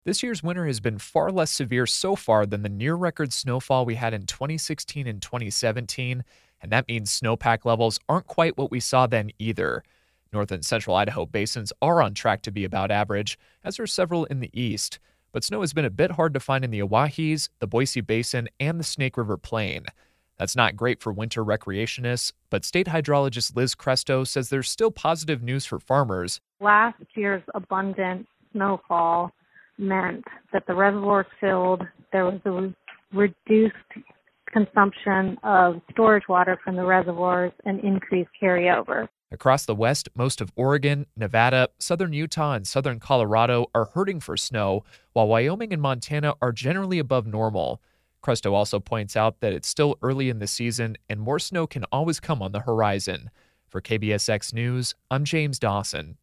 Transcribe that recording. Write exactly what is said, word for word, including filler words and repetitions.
This year's winter has been far less severe so far than the near record snowfall we had in twenty sixteen and twenty seventeen, and that means snowpack levels aren't quite what we saw then either. North and central Idaho basins are on track to be about average, as are several in the east. But snow has been a bit hard to find in the Oahes, the Boise Basin, and the Snake River Plain. That's not great for winter recreationists, but state hydrologist Liz Cresto says there's still positive news for farmers. Last year's abundant snowfall meant that the reservoirs filled, there was a re- reduced consumption of storage water from the reservoirs and increased carryover. Across the West, most of Oregon, Nevada, southern Utah, and southern Colorado are hurting for snow, while Wyoming and Montana are generally above normal. Cresto also points out that it's still early in the season and more snow can always come on the horizon. For K B S X News, I'm James Dawson.